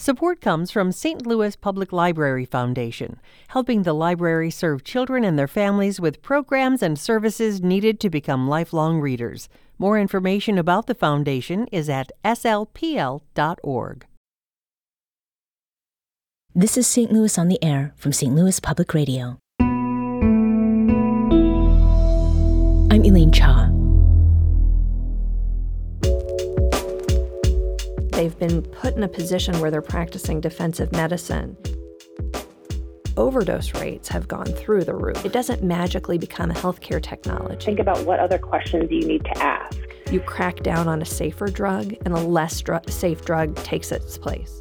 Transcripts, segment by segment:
Support comes from St. Louis Public Library Foundation, helping the library serve children and their families with programs and services needed to become lifelong readers. More information about the foundation is at slpl.org. This is St. Louis on the Air from St. Louis Public Radio. I'm Elaine Cha. They've been put in a position where they're practicing defensive medicine. Overdose rates have gone through the roof. It doesn't magically become a healthcare technology. Think about what other questions you need to ask. You crack down on a safer drug, and a less safe drug takes its place.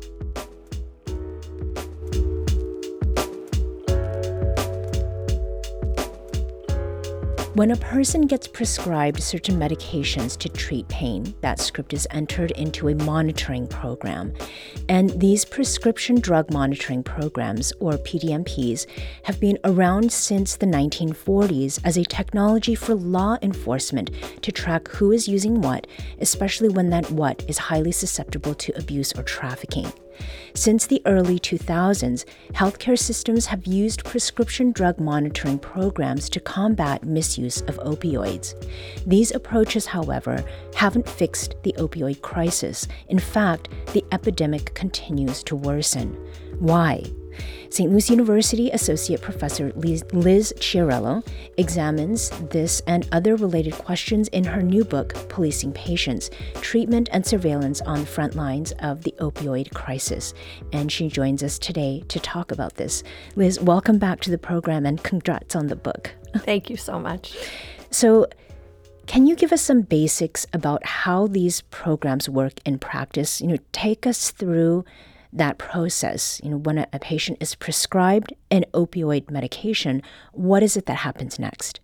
When a person gets prescribed certain medications to treat pain, that script is entered into a monitoring program. And these prescription drug monitoring programs, or PDMPs, have been around since the 1940s as a technology for law enforcement to track who is using what, especially when that what is highly susceptible to abuse or trafficking. Since the early 2000s, healthcare systems have used prescription drug monitoring programs to combat misuse of opioids. These approaches, however, haven't fixed the opioid crisis. In fact, the epidemic continues to worsen. Why? St. Louis University Associate Professor Liz Chiarello examines this and other related questions in her new book, Policing Patients: Treatment and Surveillance on the Front Lines of the Opioid Crisis. And she joins us today to talk about this. Liz, welcome back to the program and congrats on the book. Thank you so much. So, can you give us some basics about how these programs work in practice? Take us through that process. When a patient is prescribed an opioid medication, what is it that happens next?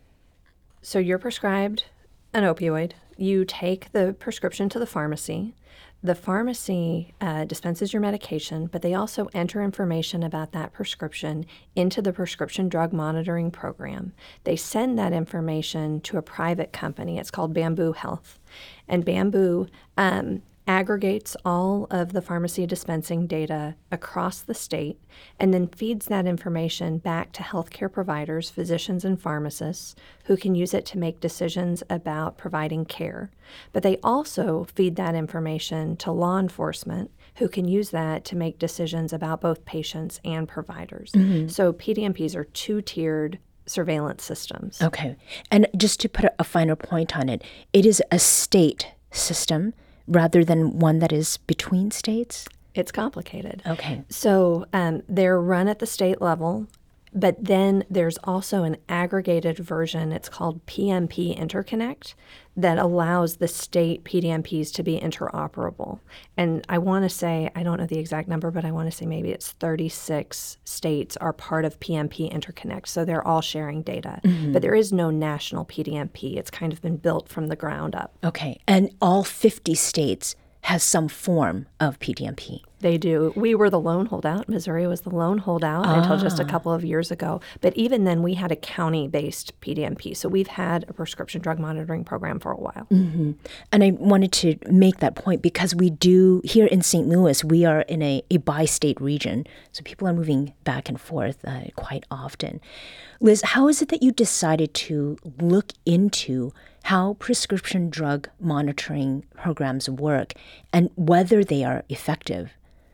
So you're prescribed an opioid. You take the prescription to the pharmacy. The pharmacy dispenses your medication, but they also enter information about that prescription into the prescription drug monitoring program. They send that information to a private company. It's called Bamboo Health. And Bamboo aggregates all of the pharmacy dispensing data across the state and then feeds that information back to healthcare providers, physicians and pharmacists, who can use it to make decisions about providing care. But they also feed that information to law enforcement, who can use that to make decisions about both patients and providers. Mm-hmm. So PDMPs are two-tiered surveillance systems. Okay. And just to put a finer point on it, it is a state system rather than one that is between states? It's complicated. Okay. So they're run at the state level, but then there's also an aggregated version. It's called PMP Interconnect that allows the state PDMPs to be interoperable. And I want to say, I don't know the exact number, but I want to say maybe it's 36 states are part of PMP Interconnect. So they're all sharing data. Mm-hmm. But there is no national PDMP. It's kind of been built from the ground up. Okay. And all 50 states has some form of PDMP. They do. We were the lone holdout. Missouri was the lone holdout until just a couple of years ago. But even then, we had a county-based PDMP. So we've had a prescription drug monitoring program for a while. Mm-hmm. And I wanted to make that point because we do, here in St. Louis, we are in a bi-state region. So people are moving back and forth quite often. Liz, how is it that you decided to look into how prescription drug monitoring programs work and whether they are effective?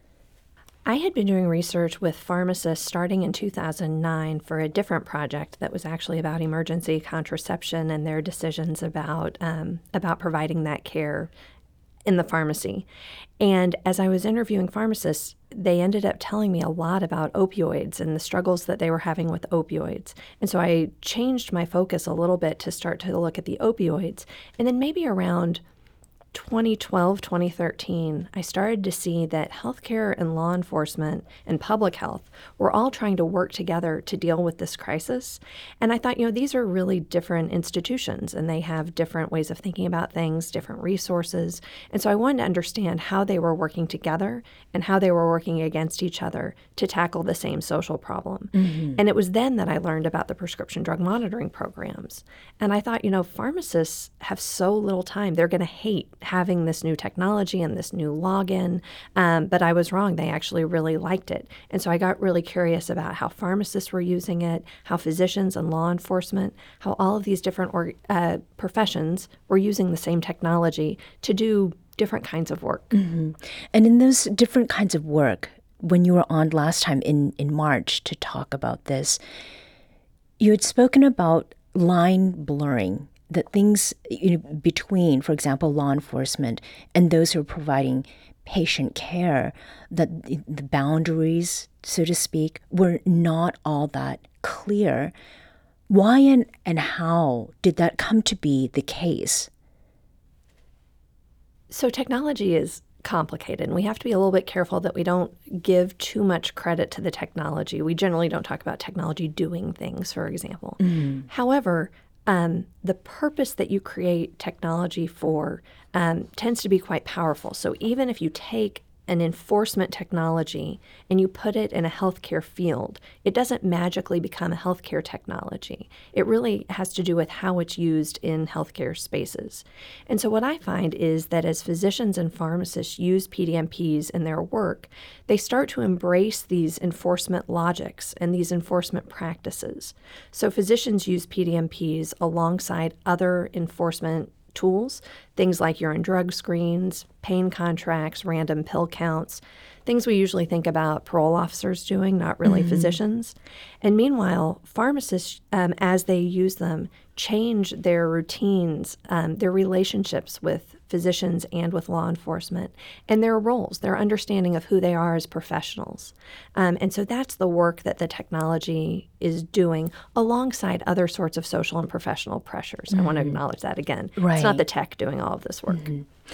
I had been doing research with pharmacists starting in 2009 for a different project that was actually about emergency contraception and their decisions about providing that care in the pharmacy. And as I was interviewing pharmacists, they ended up telling me a lot about opioids and the struggles that they were having with opioids. And so I changed my focus a little bit to start to look at the opioids. And then maybe around 2012, 2013, I started to see that healthcare and law enforcement and public health were all trying to work together to deal with this crisis. And I thought, these are really different institutions and they have different ways of thinking about things, different resources. And so I wanted to understand how they were working together and how they were working against each other to tackle the same social problem. Mm-hmm. And it was then that I learned about the prescription drug monitoring programs. And I thought, pharmacists have so little time. They're going to hate having this new technology and this new login. But I was wrong. They actually really liked it. And so I got really curious about how pharmacists were using it, how physicians and law enforcement, how all of these different professions were using the same technology to do different kinds of work. Mm-hmm. And in those different kinds of work, when you were on last time in March to talk about this, you had spoken about line blurring, that things between, for example, law enforcement and those who are providing patient care, that the boundaries, so to speak, were not all that clear. Why and how did that come to be the case? So technology is complicated, and we have to be a little bit careful that we don't give too much credit to the technology. We generally don't talk about technology doing things, for example. Mm. However, the purpose that you create technology for tends to be quite powerful. So even if you take an enforcement technology and you put it in a healthcare field, it doesn't magically become a healthcare technology. It really has to do with how it's used in healthcare spaces. And so what I find is that as physicians and pharmacists use PDMPs in their work, they start to embrace these enforcement logics and these enforcement practices. So physicians use PDMPs alongside other enforcement tools, things like urine drug screens, pain contracts, random pill counts, things we usually think about parole officers doing, not really physicians. And meanwhile, pharmacists, as they use them, change their routines, their relationships with physicians and with law enforcement, and their roles, their understanding of who they are as professionals. And so that's the work that the technology is doing alongside other sorts of social and professional pressures. I want to acknowledge that again. Right. It's not the tech doing all of this work.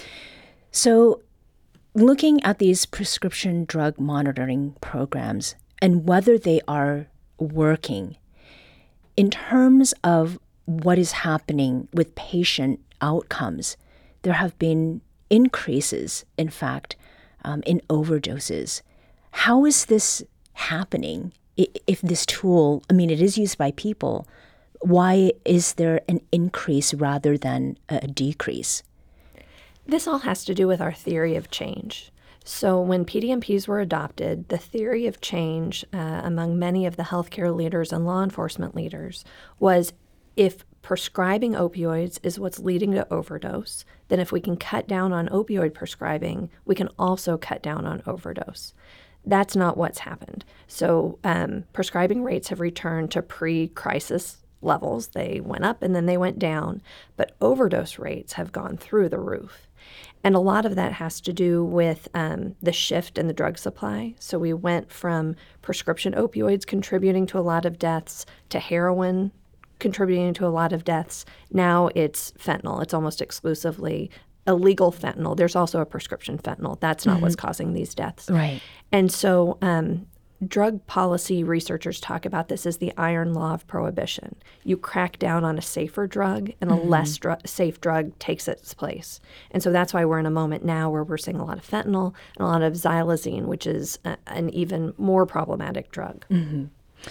So looking at these prescription drug monitoring programs and whether they are working in terms of what is happening with patient outcomes, there have been increases, in fact, in overdoses. How is this happening? If this tool, it is used by people, why is there an increase rather than a decrease? This all has to do with our theory of change. So when PDMPs were adopted, the theory of change among many of the healthcare leaders and law enforcement leaders was if prescribing opioids is what's leading to overdose, then if we can cut down on opioid prescribing, we can also cut down on overdose. That's not what's happened. So prescribing rates have returned to pre-crisis levels. They went up and then they went down, but overdose rates have gone through the roof. And a lot of that has to do with the shift in the drug supply. So we went from prescription opioids contributing to a lot of deaths to heroin contributing to a lot of deaths. Now it's fentanyl. It's almost exclusively illegal fentanyl. There's also a prescription fentanyl. That's not what's causing these deaths. Right. And so drug policy researchers talk about this as the iron law of prohibition. You crack down on a safer drug and a less safe drug takes its place. And so that's why we're in a moment now where we're seeing a lot of fentanyl and a lot of xylazine, which is an even more problematic drug. Mm-hmm.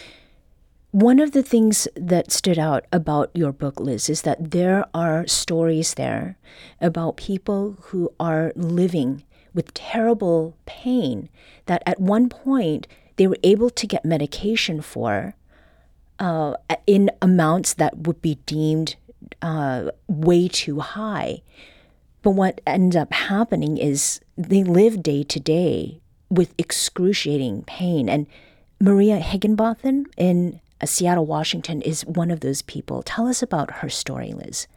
One of the things that stood out about your book, Liz, is that there are stories there about people who are living with terrible pain that at one point they were able to get medication for in amounts that would be deemed way too high. But what ends up happening is they live day to day with excruciating pain. And Maria Higginbotham in Seattle, Washington, is one of those people. Tell us about her story, Liz.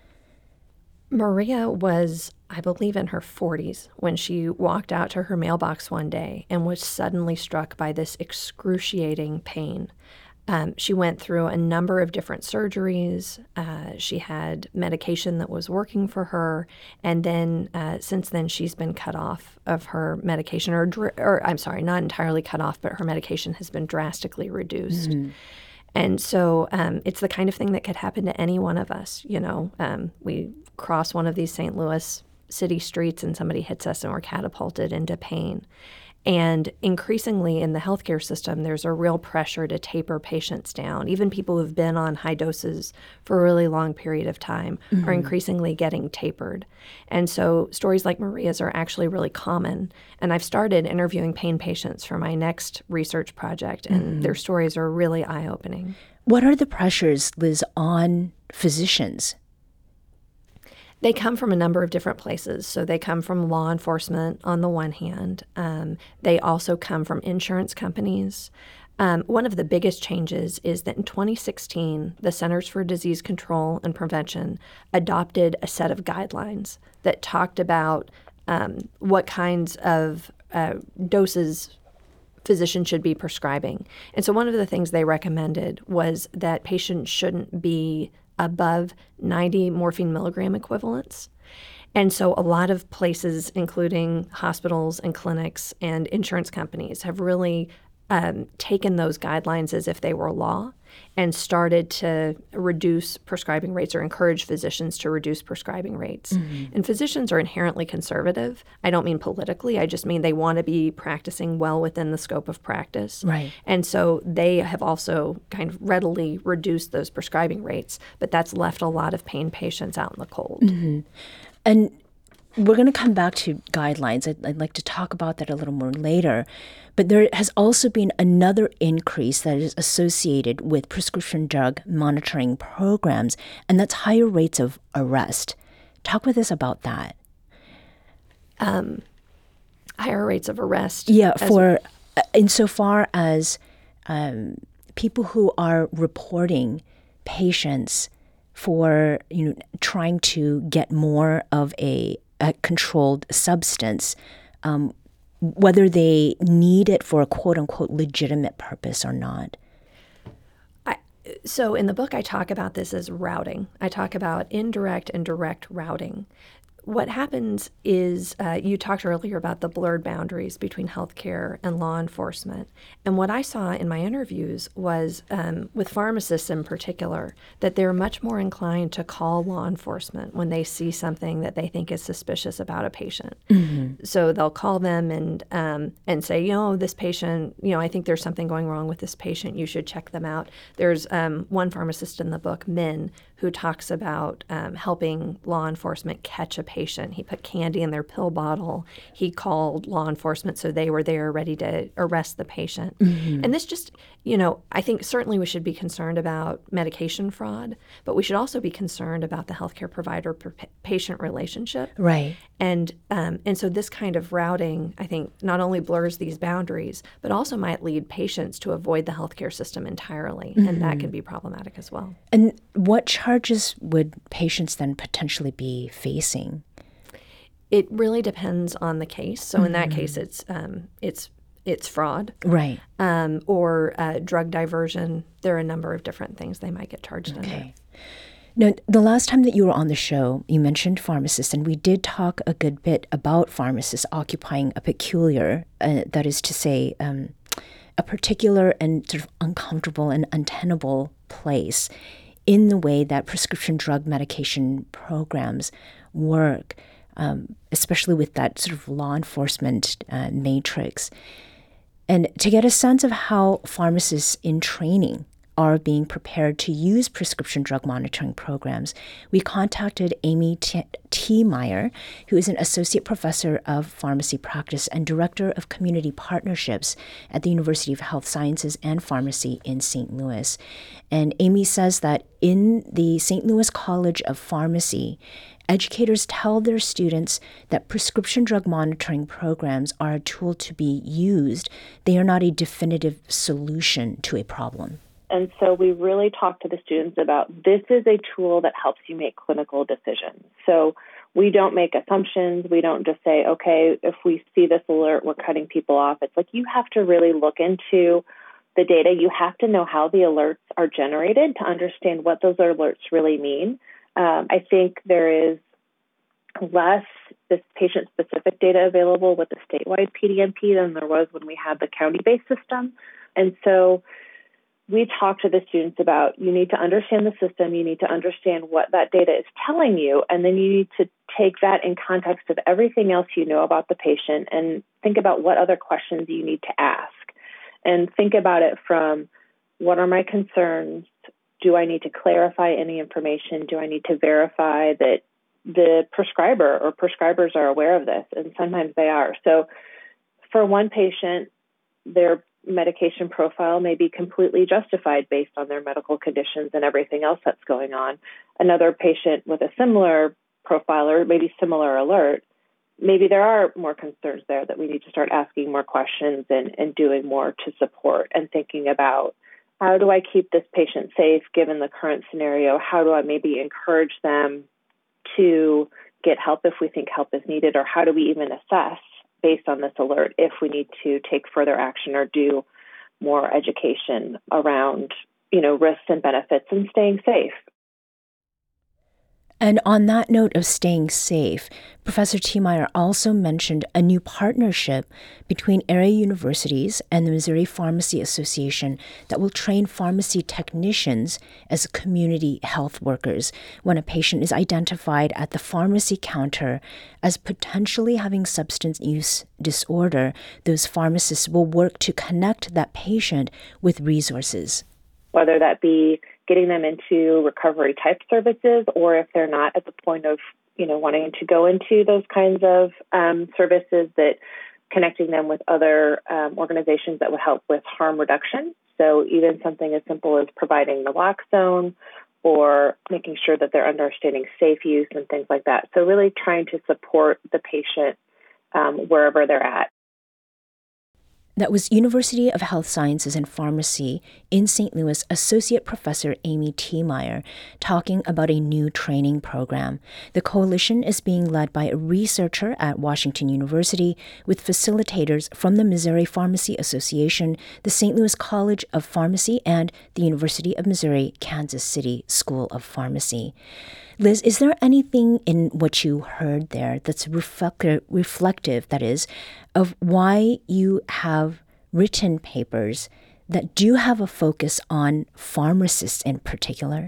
Maria was, I believe, in her 40s when she walked out to her mailbox one day and was suddenly struck by this excruciating pain. She went through a number of different surgeries. She had medication that was working for her. And then since then, she's been cut off of her medication, or I'm sorry, not entirely cut off, but her medication has been drastically reduced. Mm-hmm. And so it's the kind of thing that could happen to any one of us. You know, we cross one of these St. Louis city streets and somebody hits us and we're catapulted into pain. And increasingly in the healthcare system, there's a real pressure to taper patients down. Even people who've been on high doses for a really long period of time are increasingly getting tapered. And so stories like Maria's are actually really common. And I've started interviewing pain patients for my next research project, and their stories are really eye-opening. What are the pressures, Liz, on physicians? They come from a number of different places. So they come from law enforcement on the one hand. They also come from insurance companies. One of the biggest changes is that in 2016, the Centers for Disease Control and Prevention adopted a set of guidelines that talked about what kinds of doses physicians should be prescribing. And so one of the things they recommended was that patients shouldn't be above 90 morphine milligram equivalents. And so a lot of places, including hospitals and clinics and insurance companies, have really taken those guidelines as if they were law and started to reduce prescribing rates or encourage physicians to reduce prescribing rates. And physicians are inherently conservative. I don't mean politically. I just mean they want to be practicing well within the scope of practice. Right. And so they have also kind of readily reduced those prescribing rates, but that's left a lot of pain patients out in the cold. And we're going to come back to guidelines. I'd like to talk about that a little more later. But there has also been another increase that is associated with prescription drug monitoring programs, and that's higher rates of arrest. Talk with us about that. Higher rates of arrest. Yeah, for insofar as people who are reporting patients for trying to get more of a controlled substance, whether they need it for a quote-unquote legitimate purpose or not. So in the book, I talk about this as routing. I talk about indirect and direct routing. What happens is you talked earlier about the blurred boundaries between healthcare and law enforcement. And what I saw in my interviews was, with pharmacists in particular, that they're much more inclined to call law enforcement when they see something that they think is suspicious about a patient. So they'll call them and say, this patient, I think there's something going wrong with this patient. You should check them out. There's one pharmacist in the book, Min, who talks about helping law enforcement catch a patient. He put candy in their pill bottle. He called law enforcement so they were there ready to arrest the patient. And this just, I think certainly we should be concerned about medication fraud, but we should also be concerned about the healthcare provider-patient relationship. Right. And so this kind of routing, I think, not only blurs these boundaries, but also might lead patients to avoid the healthcare system entirely, and that can be problematic as well. And what charges would patients then potentially be facing? It really depends on the case. So in that case, it's fraud, right, or drug diversion. There are a number of different things they might get charged under. Now, the last time that you were on the show, you mentioned pharmacists, and we did talk a good bit about pharmacists occupying a peculiar, that is to say, a particular and sort of uncomfortable and untenable place in the way that prescription drug medication programs work, especially with that sort of law enforcement matrix. And to get a sense of how pharmacists in training are being prepared to use prescription drug monitoring programs, we contacted Amy T. Meyer, who is an associate professor of pharmacy practice and director of community partnerships at the University of Health Sciences and Pharmacy in St. Louis. And Amy says that in the St. Louis College of Pharmacy, educators tell their students that prescription drug monitoring programs are a tool to be used. They are not a definitive solution to a problem. And so we really talk to the students about this is a tool that helps you make clinical decisions. So we don't make assumptions. We don't just say, okay, if we see this alert, we're cutting people off. It's like you have to really look into the data. You have to know how the alerts are generated to understand what those alerts really mean. I think there is less this patient-specific data available with the statewide PDMP than there was when we had the county-based system. And so we talk to the students about, you need to understand the system, you need to understand what that data is telling you, and then you need to take that in context of everything else you know about the patient and think about what other questions you need to ask. And think about it from, what are my concerns? Do I need to clarify any information? Do I need to verify that the prescriber or prescribers are aware of this? And sometimes they are. So for one patient, their medication profile may be completely justified based on their medical conditions and everything else that's going on. Another patient with a similar profile or maybe similar alert, maybe there are more concerns there that we need to start asking more questions and doing more to support and thinking about, how do I keep this patient safe given the current scenario? How do I maybe encourage them to get help if we think help is needed? Or how do we even assess based on this alert if we need to take further action or do more education around, risks and benefits and staying safe? And on that note of staying safe, Professor Thiemeyer also mentioned a new partnership between area universities and the Missouri Pharmacy Association that will train pharmacy technicians as community health workers. When a patient is identified at the pharmacy counter as potentially having substance use disorder, those pharmacists will work to connect that patient with resources. Whether that be getting them into recovery type services, or if they're not at the point of, wanting to go into those kinds of services, that connecting them with other organizations that would help with harm reduction. So even something as simple as providing naloxone or making sure that they're understanding safe use and things like that. So really trying to support the patient wherever they're at. That was University of Health Sciences and Pharmacy in St. Louis Associate Professor Amy Thiemeyer talking about a new training program. The coalition is being led by a researcher at Washington University with facilitators from the Missouri Pharmacy Association, the St. Louis College of Pharmacy, and the University of Missouri Kansas City School of Pharmacy. Liz, is there anything in what you heard there that's reflective, that is, of why you have written papers that do have a focus on pharmacists in particular?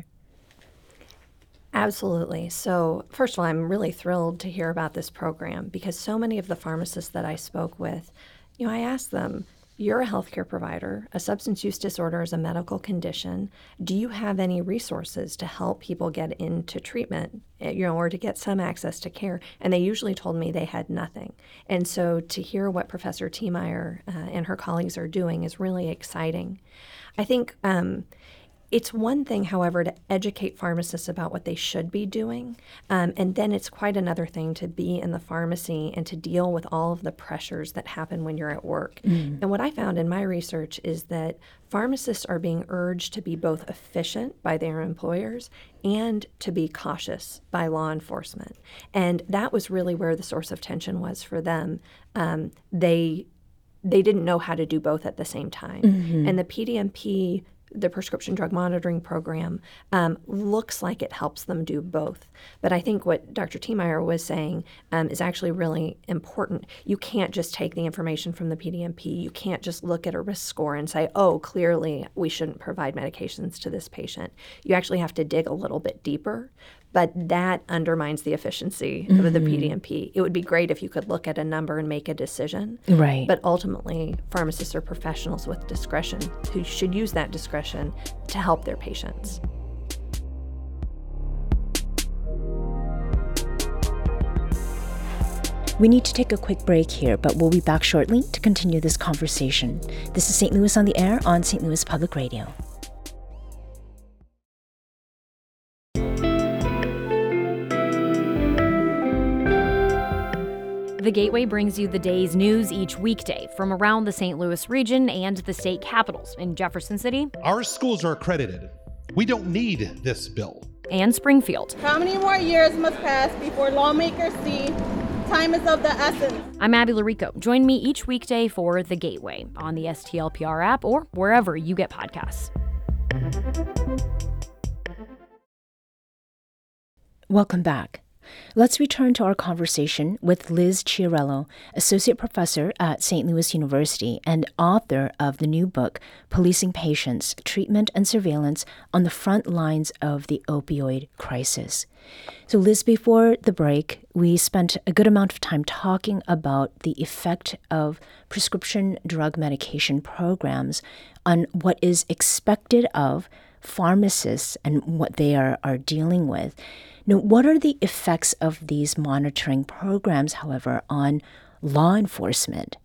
Absolutely. So first of all, I'm really thrilled to hear about this program because so many of the pharmacists that I spoke with, I asked them, you're a healthcare provider. A substance use disorder is a medical condition. Do you have any resources to help people get into treatment, or to get some access to care? And they usually told me they had nothing. And so to hear what Professor Thiemeyer and her colleagues are doing is really exciting. I think it's one thing, however, to educate pharmacists about what they should be doing, and then it's quite another thing to be in the pharmacy and to deal with all of the pressures that happen when you're at work. And what I found in my research is that pharmacists are being urged to be both efficient by their employers and to be cautious by law enforcement. And that was really where the source of tension was for them. They didn't know how to do both at the same time. And the PDMP, the Prescription Drug Monitoring Program, looks like it helps them do both. But I think what Dr. Thiemeyer was saying is actually really important. You can't just take the information from the PDMP. You can't just look at a risk score and say, oh, clearly we shouldn't provide medications to this patient. You actually have to dig a little bit deeper. But that undermines the efficiency of the PDMP. It would be great if you could look at a number and make a decision. Right. But ultimately, pharmacists are professionals with discretion who should use that discretion to help their patients. We need to take a quick break here, but we'll be back shortly to continue this conversation. This is St. Louis on the Air on St. Louis Public Radio. The Gateway brings you the day's news each weekday from around the St. Louis region and the state capitals in Jefferson City. Our schools are accredited. We don't need this bill. And Springfield. How many more years must pass before lawmakers see time is of the essence? I'm Abby Larico. Join me each weekday for The Gateway on the STLPR app or wherever you get podcasts. Welcome back. Let's return to our conversation with Liz Chiarello, Associate Professor at St. Louis University and author of the new book, Policing Patients, Treatment and Surveillance on the Front Lines of the Opioid Crisis. So Liz, before the break, we spent a good amount of time talking about the effect of prescription drug medication programs on what is expected of pharmacists and what they are dealing with. Now, what are the effects of these monitoring programs, however, on law enforcement?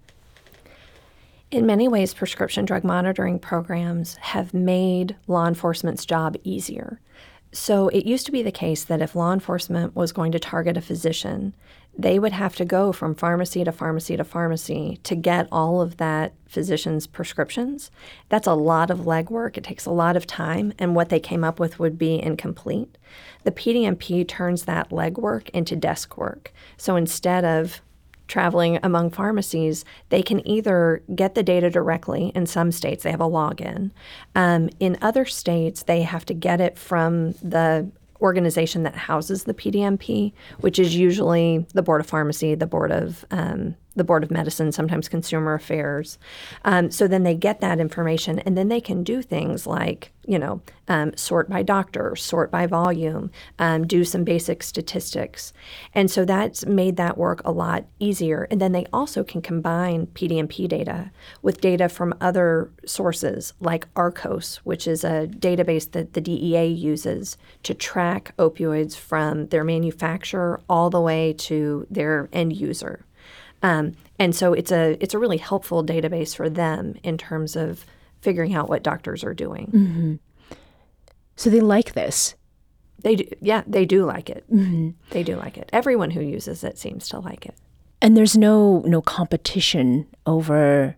In many ways, prescription drug monitoring programs have made law enforcement's job easier. So it used to be the case that if law enforcement was going to target a physician, they would have to go from pharmacy to pharmacy to pharmacy to get all of that physician's prescriptions. That's a lot of legwork. It takes a lot of time, and what they came up with would be incomplete. The PDMP turns that legwork into desk work. So instead of traveling among pharmacies, they can either get the data directly. In some states, they have a login. In other states, they have to get it from the organization that houses the PDMP, which is usually the Board of Pharmacy, the Board of Medicine, sometimes Consumer Affairs. So then they get that information, and then they can do things like, sort by doctor, sort by volume, do some basic statistics. And so that's made that work a lot easier. And then they also can combine PDMP data with data from other sources like ARCOS, which is a database that the DEA uses to track opioids from their manufacturer all the way to their end user. And so it's a really helpful database for them in terms of figuring out what doctors are doing. Mm-hmm. So they like this. They do. Yeah, they do like it. Mm-hmm. They do like it. Everyone who uses it seems to like it. And there's no competition over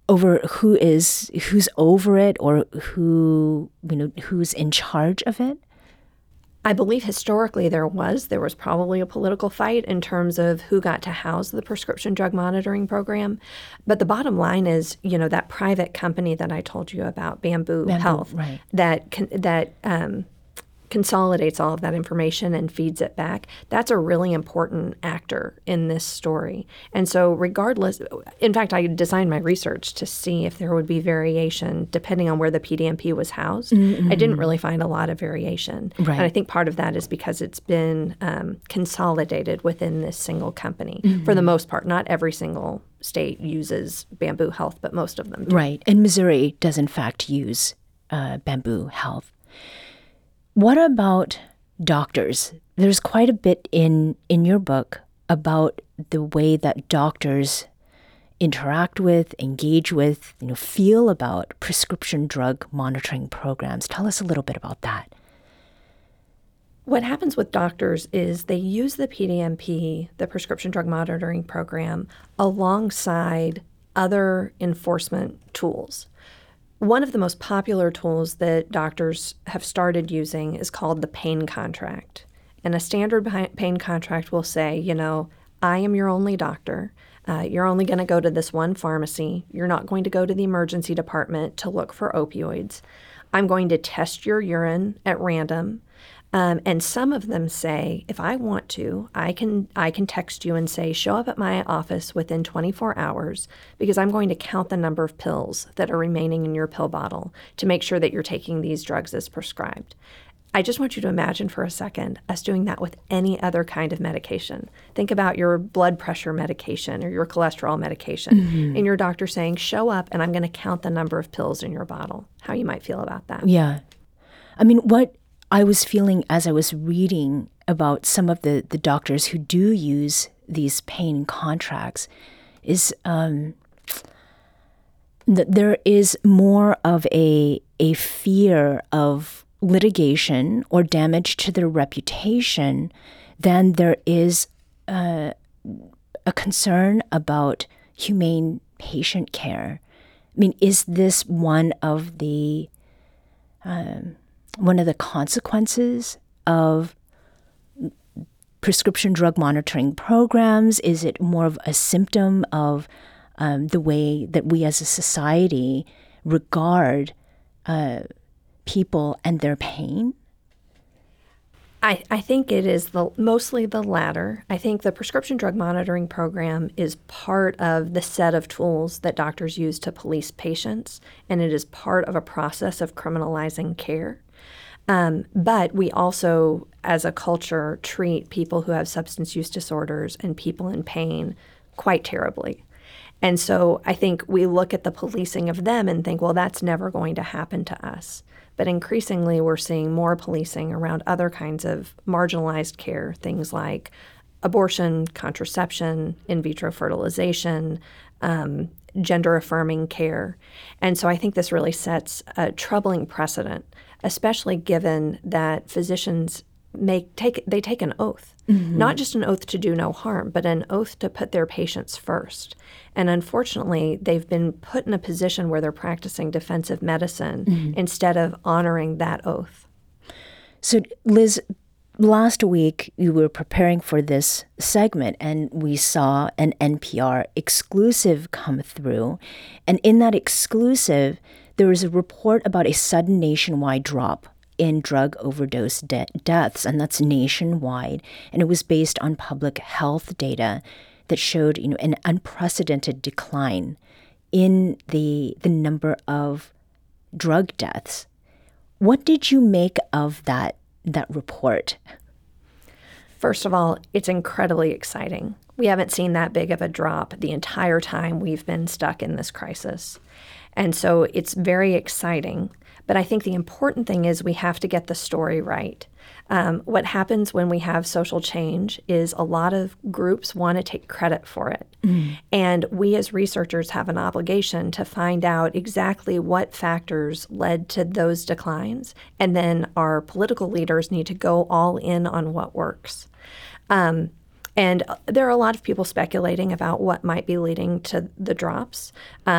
who's over it or who's in charge of it. I believe historically there was probably a political fight in terms of who got to house the prescription drug monitoring program. But the bottom line is, that private company that I told you about, Bamboo Health, right, that consolidates all of that information and feeds it back. That's a really important actor in this story. And so regardless, in fact, I designed my research to see if there would be variation depending on where the PDMP was housed. Mm-hmm. I didn't really find a lot of variation. Right. And I think part of that is because it's been consolidated within this single company. Mm-hmm. For the most part, not every single state uses Bamboo Health, but most of them do. Right. And Missouri does in fact use Bamboo Health. What about doctors? There's quite a bit in your book about the way that doctors interact with, engage with, feel about prescription drug monitoring programs. Tell us a little bit about that. What happens with doctors is they use the PDMP, the prescription drug monitoring program, alongside other enforcement tools. One of the most popular tools that doctors have started using is called the pain contract. And a standard pain contract will say, I am your only doctor. You're only going to go to this one pharmacy. You're not going to go to the emergency department to look for opioids. I'm going to test your urine at random. And some of them say, if I want to, I can text you and say, show up at my office within 24 hours because I'm going to count the number of pills that are remaining in your pill bottle to make sure that you're taking these drugs as prescribed. I just want you to imagine for a second us doing that with any other kind of medication. Think about your blood pressure medication or your cholesterol medication, mm-hmm. and your doctor saying, show up and I'm going to count the number of pills in your bottle. How you might feel about that. Yeah. I mean, what I was feeling as I was reading about some of the doctors who do use these pain contracts is that there is more of a fear of litigation or damage to their reputation than there is a concern about humane patient care. I mean, is this one of the consequences of prescription drug monitoring programs? Is it more of a symptom of the way that we as a society regard people and their pain? I think it is mostly the latter. I think the prescription drug monitoring program is part of the set of tools that doctors use to police patients, and it is part of a process of criminalizing care. But we also, as a culture, treat people who have substance use disorders and people in pain quite terribly. And so I think we look at the policing of them and think, well, that's never going to happen to us. But increasingly, we're seeing more policing around other kinds of marginalized care, things like abortion, contraception, in vitro fertilization, gender-affirming care. And so I think this really sets a troubling precedent, especially given that physicians take an oath, not just an oath to do no harm, but an oath to put their patients first. And unfortunately, they've been put in a position where they're practicing defensive medicine instead of honoring that oath. So, Liz, last week you were preparing for this segment and we saw an NPR exclusive come through. And in that exclusive, there was a report about a sudden nationwide drop in drug overdose deaths, and that's nationwide. And it was based on public health data that showed, an unprecedented decline in the number of drug deaths. What did you make of that report? First of all, it's incredibly exciting. We haven't seen that big of a drop the entire time we've been stuck in this crisis. And so it's very exciting. But I think the important thing is we have to get the story right. What happens when we have social change is a lot of groups want to take credit for it. And we as researchers have an obligation to find out exactly what factors led to those declines. And then our political leaders need to go all in on what works. And there are a lot of people speculating about what might be leading to the drops.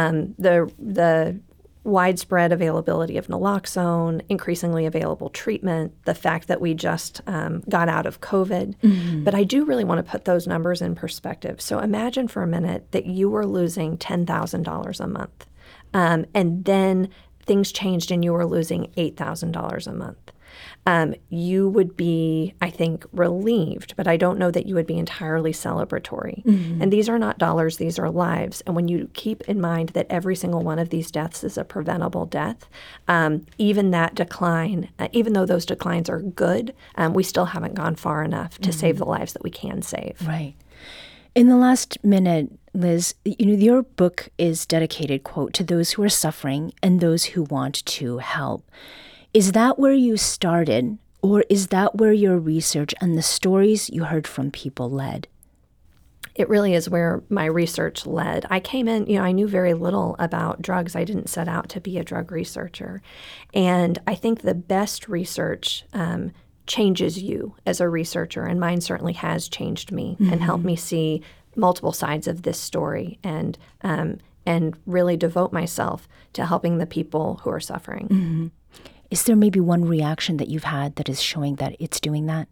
The widespread availability of naloxone, increasingly available treatment, the fact that we just got out of COVID. But I do really want to put those numbers in perspective. So imagine for a minute that you were losing $10,000 a month, and then things changed and you were losing $8,000 a month. You would be, I think, relieved, but I don't know that you would be entirely celebratory. And these are not dollars, these are lives. And when you keep in mind that every single one of these deaths is a preventable death, even that decline, even though those declines are good, we still haven't gone far enough to save the lives that we can save. Right. In the last minute, Liz, your book is dedicated, quote, to those who are suffering and those who want to help. Is that where you started, or is that where your research and the stories you heard from people led? It really is where my research led. I came in, I knew very little about drugs. I didn't set out to be a drug researcher. And I think the best research changes you as a researcher, and mine certainly has changed me and helped me see multiple sides of this story and really devote myself to helping the people who are suffering. Is there maybe one reaction that you've had that is showing that it's doing that?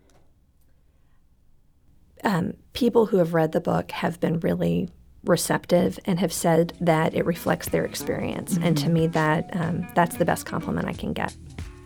People who have read the book have been really receptive and have said that it reflects their experience. And to me, that's the best compliment I can get.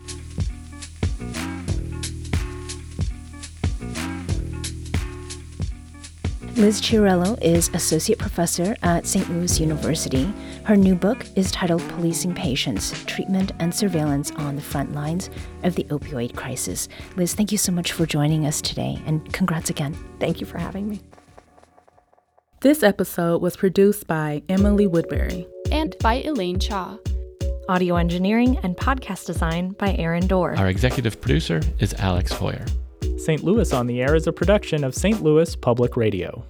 Liz Chiarello is Associate Professor at St. Louis University. Her new book is titled Policing Patients, Treatment and Surveillance on the Front Lines of the Opioid Crisis. Liz, thank you so much for joining us today, and congrats again. Thank you for having me. This episode was produced by Emily Woodbury. And by Elaine Cha. Audio engineering and podcast design by Aaron Dorr. Our executive producer is Alex Hoyer. St. Louis on the Air is a production of St. Louis Public Radio.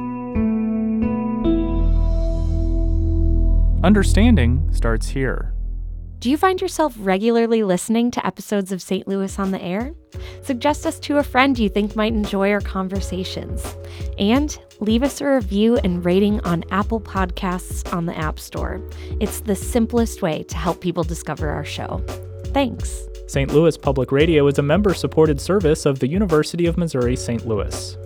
Understanding starts here. Do you find yourself regularly listening to episodes of St. Louis on the Air? Suggest us to a friend you think might enjoy our conversations. And leave us a review and rating on Apple Podcasts on the App Store. It's the simplest way to help people discover our show. Thanks. St. Louis Public Radio is a member-supported service of the University of Missouri St. Louis.